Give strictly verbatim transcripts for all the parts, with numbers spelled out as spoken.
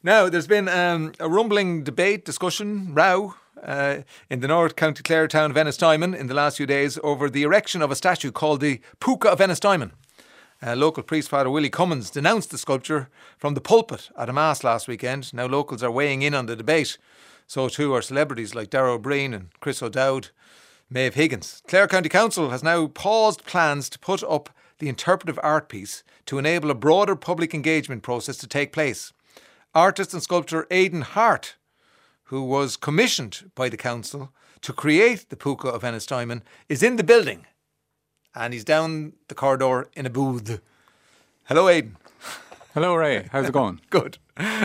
Now, there's been um, a rumbling debate, discussion, row uh, in the North County Clare town of Ennistimon in the last few days over the erection of a statue called the Puka of Ennistimon. Uh, local priest Father Willie Cummins denounced the sculpture from the pulpit at a mass last weekend. Now, locals are weighing in on the debate. So too are celebrities like Darragh O'Brien and Chris O'Dowd, Maeve Higgins. Clare County Council has now paused plans to put up the interpretive art piece to enable a broader public engagement process to take place. Artist and sculptor Aidan Hart, who was commissioned by the council to create the Puka of Ennistimon, is in the building and he's down the corridor in a booth. Hello, Aidan. Hello, Ray. How's it going? Good.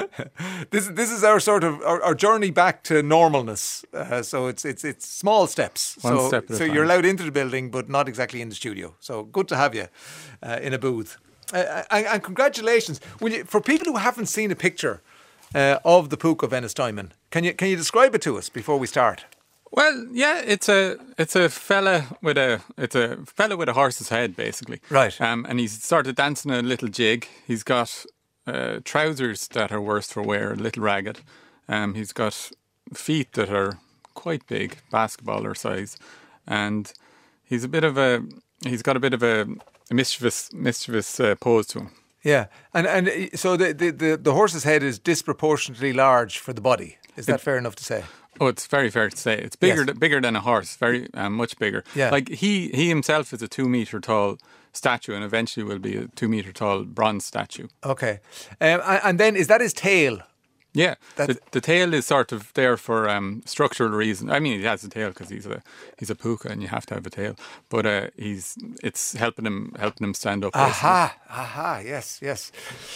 This this is our sort of our, our journey back to normalness. Uh, so it's it's it's small steps. One so step at a so time. You're allowed into the building, but not exactly in the studio. So good to have you uh, in a booth. Uh, and, and congratulations. Will you, for people who haven't seen a picture uh, of the Puka of Ennistimon, can you can you describe it to us before we start? Well, yeah, it's a it's a fella with a it's a fella with a horse's head, basically. Right. Um, and he's started dancing a little jig. He's got uh, trousers that are worse for wear, a little ragged. Um, he's got feet that are quite big, basketballer size, and he's a bit of a he's got a bit of a, a mischievous mischievous uh, pose to him. Yeah, and and uh, so the, the the the horse's head is disproportionately large for the body. Is that It- fair enough to say? Oh, it's very fair to say. It's bigger, Yes. th- bigger than a horse. Very, um, much bigger. Yeah. Like he, he himself is a two meter tall statue, and eventually will be a two meter tall bronze statue. Okay, um, and, and then is that his tail? Yeah, That's- the, the tail is sort of there for um, structural reasons. I mean, he has a tail because he's a he's a puka, and you have to have a tail. But uh, he's it's helping him helping him stand up. basically. Aha, aha, yes, yes.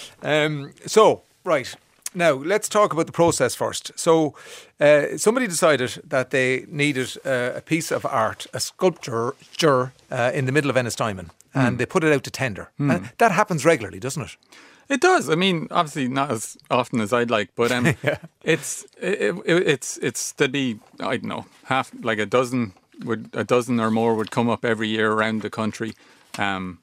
Um, so, right, now let's talk about the process first. So, uh, somebody decided that they needed uh, a piece of art, a sculpture uh, in the middle of Ennistimon, and they put it out to tender. And that happens regularly, doesn't it? It does. I mean, obviously not as often as I'd like, but um, it's it, it, it's it's there'd be I don't know half like a dozen would a dozen or more would come up every year around the country. Um,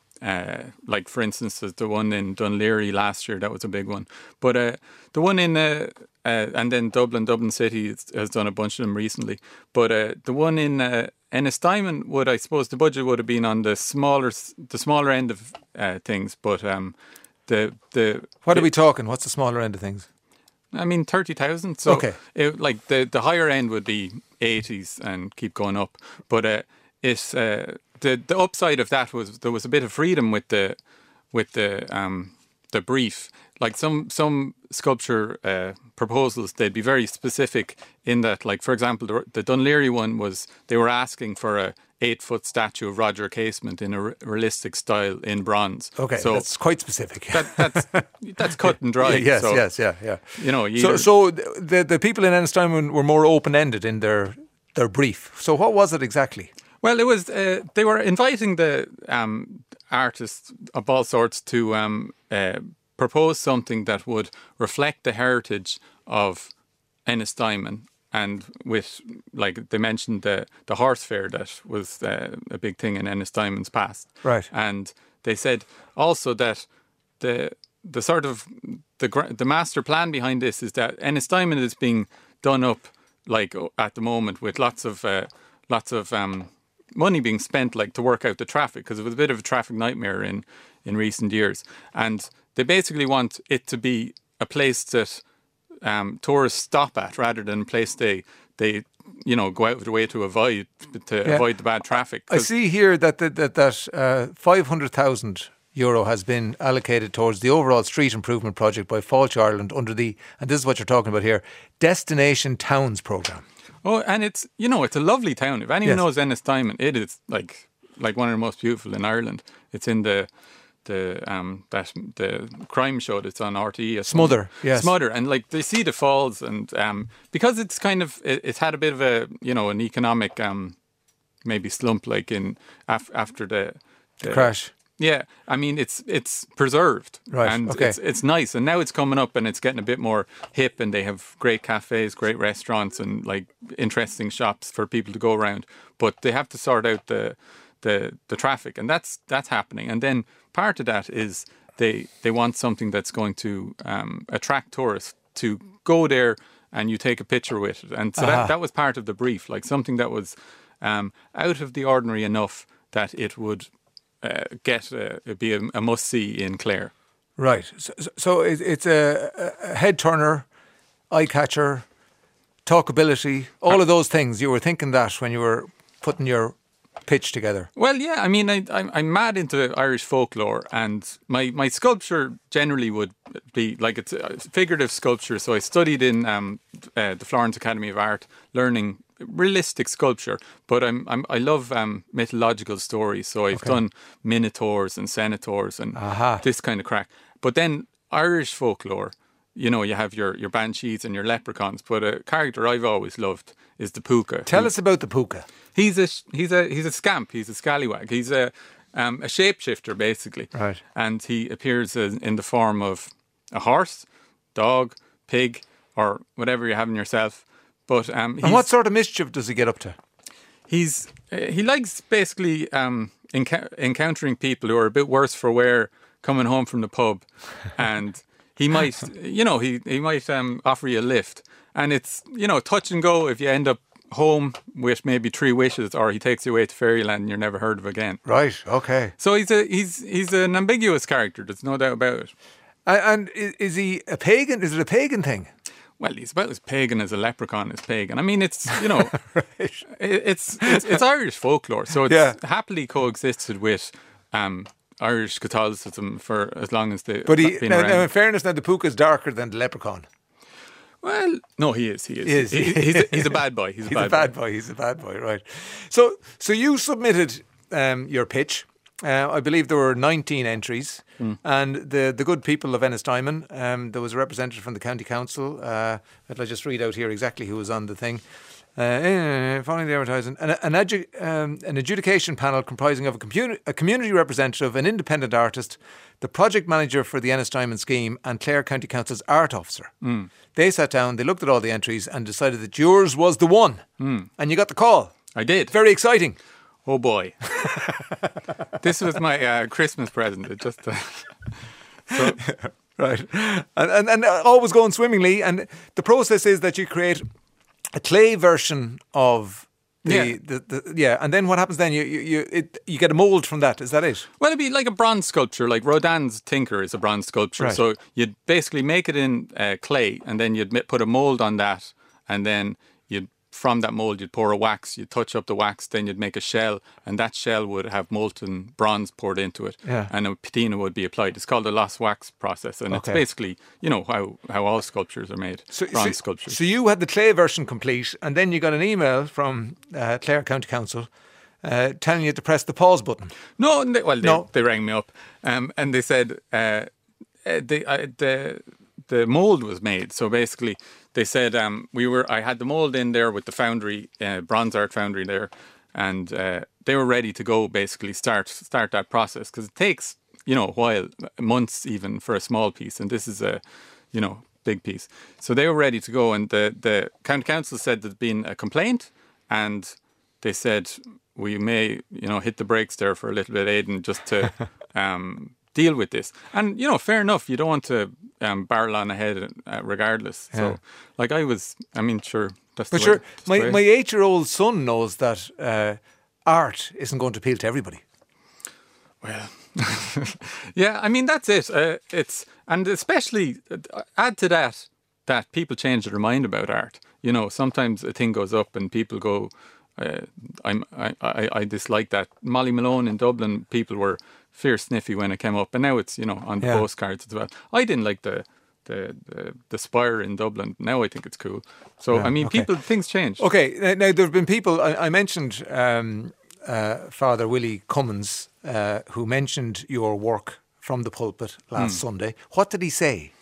uh, like for instance, there's the one in Dunleary last year, that was a big one. But uh, the one in uh, uh, and then Dublin, Dublin City has has done a bunch of them recently. But uh, the one in uh, Ennistimon would, I suppose, the budget would have been on the smaller s- the smaller end of uh, things, but um. The the What are we talking? What's the smaller end of things? I mean thirty thousand. So Okay. it, like the the higher end would be eighties and keep going up. But uh, it's uh, the the upside of that was there was a bit of freedom with the with the um the brief. Like some some sculpture uh, proposals, they'd be very specific in that. Like for example, the, the Dunleary one was they were asking for a eight foot statue of Roger Casement in a re- realistic style in bronze. Okay, so that's quite specific. that, that's that's cut and dry. yes, so, yes, yeah, yeah. You know, you So, either- so the the people in Ennistimon were more open ended in their their brief. So, what was it exactly? Well, it was uh, they were inviting the um, artists of all sorts to um, uh, propose something that would reflect the heritage of Ennistimon, and with like they mentioned the the horse fair that was uh, a big thing in Ennistimon's past, Right. And they said also that the the sort of the gra- the master plan behind this is that Ennistimon is being done up like o- at the moment with lots of uh, lots of um, money being spent like to work out the traffic, because it was a bit of a traffic nightmare in in recent years, and they basically want it to be a place that um, tourists stop at rather than a place they they you know go out of their way to avoid to Yeah. avoid the bad traffic. I 'Cause- see here that that that, that uh, five hundred thousand euro has been allocated towards the overall street improvement project by Fáilte Ireland under the, and this is what you're talking about here, Destination Towns programme. Oh, and it's you know it's a lovely town. If anyone Yes. knows Ennistimon, it is like like one of the most beautiful in Ireland. It's in the the um that the crime show that's on R T E. at the Smother, moment. yes. Smother, and like they see the falls, and um because it's kind of it, it's had a bit of a you know an economic um maybe slump like in af- after the, The crash. Yeah, I mean it's it's preserved, Right, And okay. it's it's nice, and now it's coming up, and it's getting a bit more hip, and they have great cafes, great restaurants, and like interesting shops for people to go around. But they have to sort out the the the traffic, and that's that's happening. And then part of that is they they want something that's going to um, attract tourists to go there, and you take a picture with it. And so Uh-huh. that, that was part of the brief, like something that was um, out of the ordinary enough that it would uh, get uh, it'd be a, a must see in Clare. Right. So, so- so it, it's a, a head turner, eye catcher, talkability, all of those things. You were thinking that when you were putting your pitch together. Well, yeah, I mean, I, I'm, I'm mad into Irish folklore, and my, my sculpture generally would be like it's a figurative sculpture. So I studied in um, uh, the Florence Academy of Art, learning realistic sculpture. But I'm, I'm I love um, mythological stories. So I've done minotaurs and centaurs and Aha. this kind of crack. But then Irish folklore, you know, you have your, your banshees and your leprechauns. But a character I've always loved is the puka. Tell who- us about the puka. He's a he's a he's a scamp. He's a scallywag. He's a um, a shapeshifter basically. Right. And he appears in, in the form of a horse, dog, pig, or whatever you have in yourself. But um, he's, And what sort of mischief does he get up to? he's uh, he likes basically um, encou- encountering people who are a bit worse for wear coming home from the pub, and he might you know he he might um, offer you a lift, and it's you know touch and go if you end up home with maybe three wishes, or he takes you away to fairyland and you're never heard of again. Right. Okay. So he's a he's he's an ambiguous character. There's no doubt about it. A- And i- is he a pagan? Is it a pagan thing? Well, he's about as pagan as a leprechaun is pagan. I mean, it's you know, it, it's, it's it's Irish folklore, so it's Yeah. happily coexisted with um, Irish Catholicism for as long as they. But he, been now, around. now, in fairness, now the puka is darker than the leprechaun. Well, no, he is. He is. He is. He- he's, a, he's a bad boy. He's a He's bad, a bad boy. boy. He's a bad boy, right? So, so you submitted um, your pitch. Uh, I believe there were nineteen entries, Hmm. and the the good people of Ennistimon. Um, there was a representative from the county council. Uh, I'll just read out here exactly who was on the thing. Uh, following the advertising, an an, edu- um, an adjudication panel comprising of a, commu- a community representative, an independent artist, the project manager for the Ennistimon scheme, and Clare County Council's art officer. Hmm. They sat down, they looked at all the entries, and decided that yours was the one. And you got the call. I did. Very exciting. Oh boy, this was my uh, Christmas present. It just uh, so Right. And, and, and all was going swimmingly. And the process is that you create a clay version of the, Yeah. the, the yeah. And then what happens then? You you you, it, you get a mould from that. Is that it? well, it'd be like a bronze sculpture. Like Rodin's Tinker is a bronze sculpture. Right. So you'd basically make it in uh, clay, and then you'd mi- put a mold on that, and then you'd from that mold you'd pour a wax. You'd touch up the wax, then you'd make a shell, and that shell would have molten bronze poured into it, Yeah. and a patina would be applied. It's called the lost wax process, and Okay. it's basically you know how how all sculptures are made. So, bronze so, sculptures. so you had the clay version complete, and then you got an email from uh, Clare County Council uh, telling you to press the pause button. No, and they, well, they, No. they rang me up, um, and they said uh, uh, the uh, the the mold was made. So basically, they said um, we were. I had the mold in there with the foundry, uh, Bronze Art Foundry there, and uh, they were ready to go. Basically, start start that process because it takes you know a while, months even for a small piece, and this is a you know big piece. So they were ready to go, and the the county council said there'd been a complaint, and they said we may, you know, hit the brakes there for a little bit, Aidan, just to um, deal with this. And, you know, fair enough. You don't want to um, barrel on ahead uh, regardless. Yeah. So, like I was, I mean, sure, that's But the sure, way, that's the my, way. my eight-year-old son knows that uh, art isn't going to appeal to everybody. Well, yeah, I mean, that's it. Uh, it's, and especially uh, add to that, that people change their mind about art. You know, sometimes a thing goes up and people go, uh, I'm, I, I, I dislike that. Molly Malone in Dublin, people were fierce sniffy when it came up, and now it's, you know, on the Yeah. postcards as well. I didn't like the, the, the, the Spire in Dublin. Now I think it's cool. So, Yeah, I mean, okay. people, things change. Okay, now, now there have been people, I, I mentioned um, uh, Father Willie Cummins, uh, who mentioned your work from the pulpit last Hmm. Sunday. What did he say?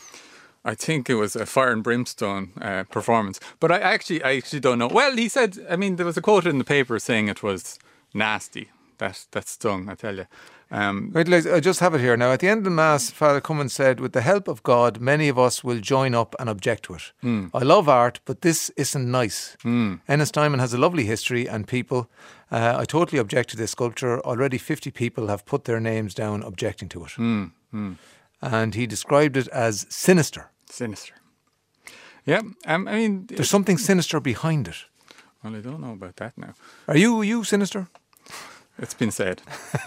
I think it was a fire and brimstone uh, performance, but I actually, I actually don't know. Well, he said, I mean, there was a quote in the paper saying it was nasty. That that stung, I tell you. Um, Wait, Liz, I just have it here now. At the end of the Mass, Father Cummins said, with the help of God, many of us will join up and object to it. Hmm. I love art, but this isn't nice. Ennistimon has a lovely history and people. Uh, I totally object to this sculpture. Already fifty people have put their names down objecting to it. Hmm. Mm. And he described it as sinister. Sinister. Yeah, um, I mean... There's something sinister behind it. Well, I don't know about that now. Are you, are you sinister? It's been said.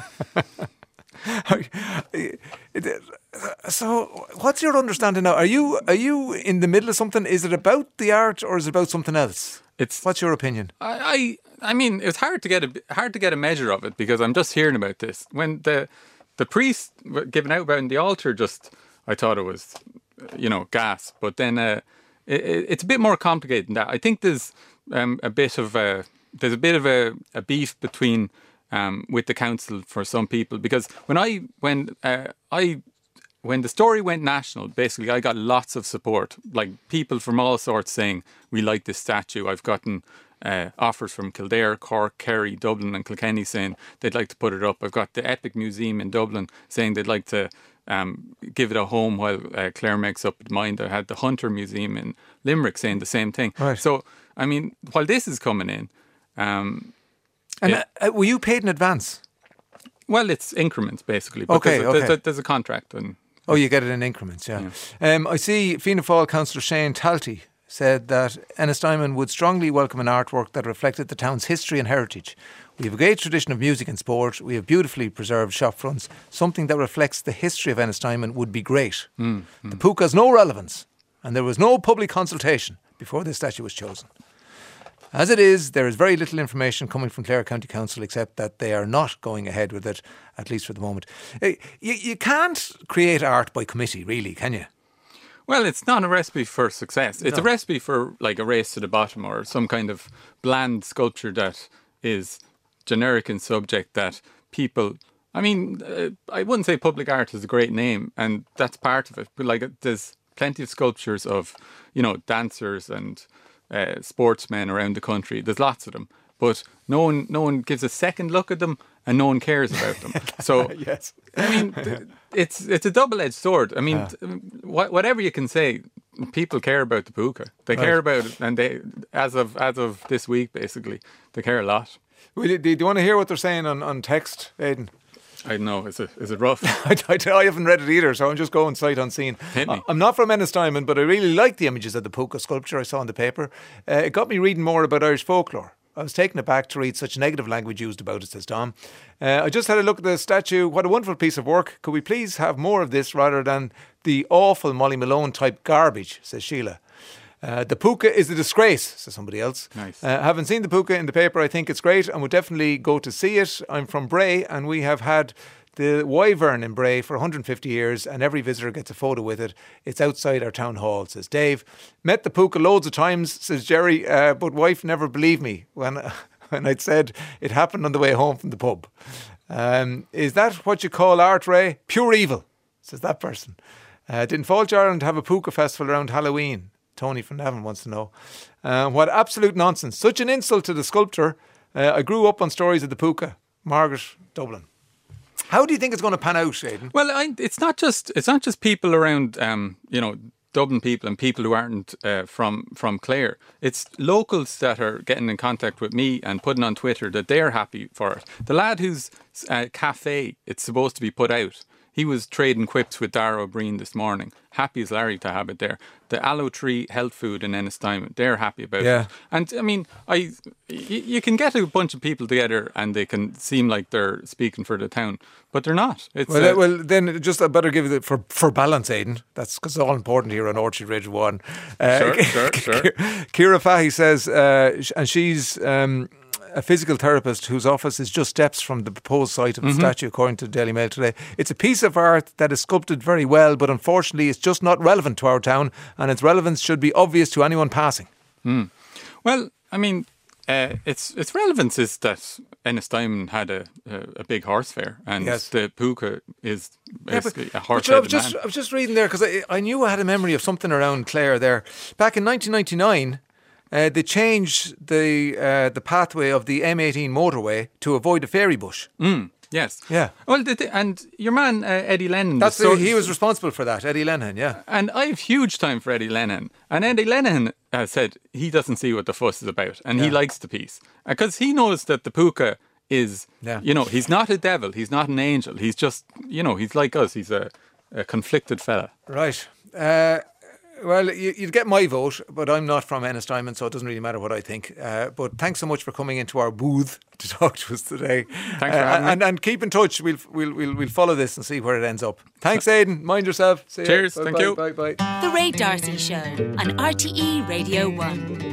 So, what's your understanding now? Are you are you in the middle of something? Is it about the art, or is it about something else? It's. What's your opinion? I, I, I mean, it's hard to get a hard to get a measure of it because I'm just hearing about this. When the the priest giving out about in the altar, just I thought it was, you know, gas. But then uh, it, it's a bit more complicated than that. I think there's um, a bit of a there's a bit of a, a beef between. Um, with the council for some people, because when I when uh, I when the story went national, basically I got lots of support, like people from all sorts saying we like this statue. I've gotten uh, offers from Kildare, Cork, Kerry, Dublin, and Kilkenny saying they'd like to put it up. I've got the Epic Museum in Dublin saying they'd like to um, give it a home while uh, Clare makes up its mind. I had the Hunter Museum in Limerick saying the same thing. Right. So I mean, while this is coming in. Um, And Yeah. uh, were you paid in advance? Well, it's increments basically. But Okay, there's, a, okay. there's, a, there's a contract, and Oh, you get it in increments, yeah. Um, I see Fianna Fáil councillor Shane Talty said that Ennistimon would strongly welcome an artwork that reflected the town's history and heritage. We have a great tradition of music and sport. We have beautifully preserved shop fronts. Something that reflects the history of Ennistimon would be great. Mm, The Puka has no relevance, and there was no public consultation before this statue was chosen. As it is, there is very little information coming from Clare County Council except that they are not going ahead with it, at least for the moment. Eh, You, you can't create art by committee, really, can you? well, it's not a recipe for success. It's No. a recipe for like a race to the bottom or some kind of bland sculpture that is generic in subject that people. I mean, uh, I wouldn't say public art is a great name, and that's part of it. But like, there's plenty of sculptures of, you know, dancers and. Uh, sportsmen around the country. There's lots of them, but no one, no one gives a second look at them, and no one cares about them. So, Yes. I mean, th- it's it's a double-edged sword. I mean, th- wha- whatever you can say, people care about the Puka. They care about it, and they, as of as of this week, basically, they care a lot. Well, do, do you want to hear what they're saying on, on text, Aidan? I don't know. Is it is it rough? I, I, I haven't read it either, so I'm just going sight unseen. Hit me. I- I'm not from Ennistimon, but I really like the images of the Puka sculpture I saw in the paper. Uh, it got me reading more about Irish folklore. I was taken aback to read such negative language used about it, says Dom. Uh, I just had a look at the statue. What a wonderful piece of work. Could we please have more of this rather than the awful Molly Malone type garbage, says Sheila. Uh, the Puka is a disgrace, says somebody else. Nice. Uh, having seen the Puka in the paper, I think it's great and would definitely go to see it. I'm from Bray, and we have had the Wyvern in Bray for one hundred fifty years, and every visitor gets a photo with it. It's outside our town hall, says Dave. Met the Puka loads of times, says Jerry, uh, but wife never believed me when, when I'd said it happened on the way home from the pub. Um, is that what you call art, Ray? Pure evil, says that person. Uh, didn't Falch Ireland have a Puka festival around Halloween? Tony from Navan wants to know. Uh, what absolute nonsense. Such an insult to the sculptor. Uh, I grew up on stories of the Puka. Margaret, Dublin. How do you think it's going to pan out, Aidan? Well, I, it's not just it's not just people around, um, you know, Dublin people and people who aren't uh, from from Clare. It's locals that are getting in contact with me and putting on Twitter that they're happy for it. The lad whose uh, cafe it's supposed to be put out, he was trading quips with Dara O'Brien this morning. Happy as Larry to have it there. The Aloe Tree Health Food in Ennistimon, they're happy about Yeah. it. And I mean, I y- you can get a bunch of people together and they can seem like they're speaking for the town, but they're not. It's Well, uh, uh, well, then just I better give it for for balance, Aidan. That's because it's all important here on Orchard Ridge One. Uh, Sure, sure, sure. Kira Fahy says, uh, sh- and she's um, a physical therapist whose office is just steps from the proposed site of the statue, according to the Daily Mail today. It's a piece of art that is sculpted very well, but unfortunately, it's just not relevant to our town, and its relevance should be obvious to anyone passing. Well, I mean, uh, its its relevance is that Ennistimon had a, a, a big horse fair, and Yes. the Puka is Yeah, but- basically a but horse you know, I was headed just man. I was just reading there because I, I knew I had a memory of something around Clare there. Back in nineteen ninety-nine, uh, they changed the uh, the pathway of the M eighteen motorway to avoid a fairy bush. Mm, yes. Yeah. Well, the, the, and your man uh, Eddie Lennon. That's the the, he was responsible for that, Eddie Lenihan. Yeah, And I have huge time for Eddie Lennon. And Eddie Lennon uh, said he doesn't see what the fuss is about, and he Yeah. likes the piece because he knows that the Puka is, Yeah. you know, he's not a devil, he's not an angel, he's just, you know, he's like us. He's a a conflicted fella. Right. Uh, well, you, you'd get my vote, but I'm not from Ennistimon, so it doesn't really matter what I think. Uh, but thanks so much for coming into our booth to talk to us today. Thanks for having uh, and, me. and keep in touch. We'll, we'll, we'll, we'll follow this and see where it ends up. Thanks, Aidan. Mind yourself. See Cheers. Ya. Thank bye, you. Bye, bye. The Ray D'Arcy Show on R T E Radio one.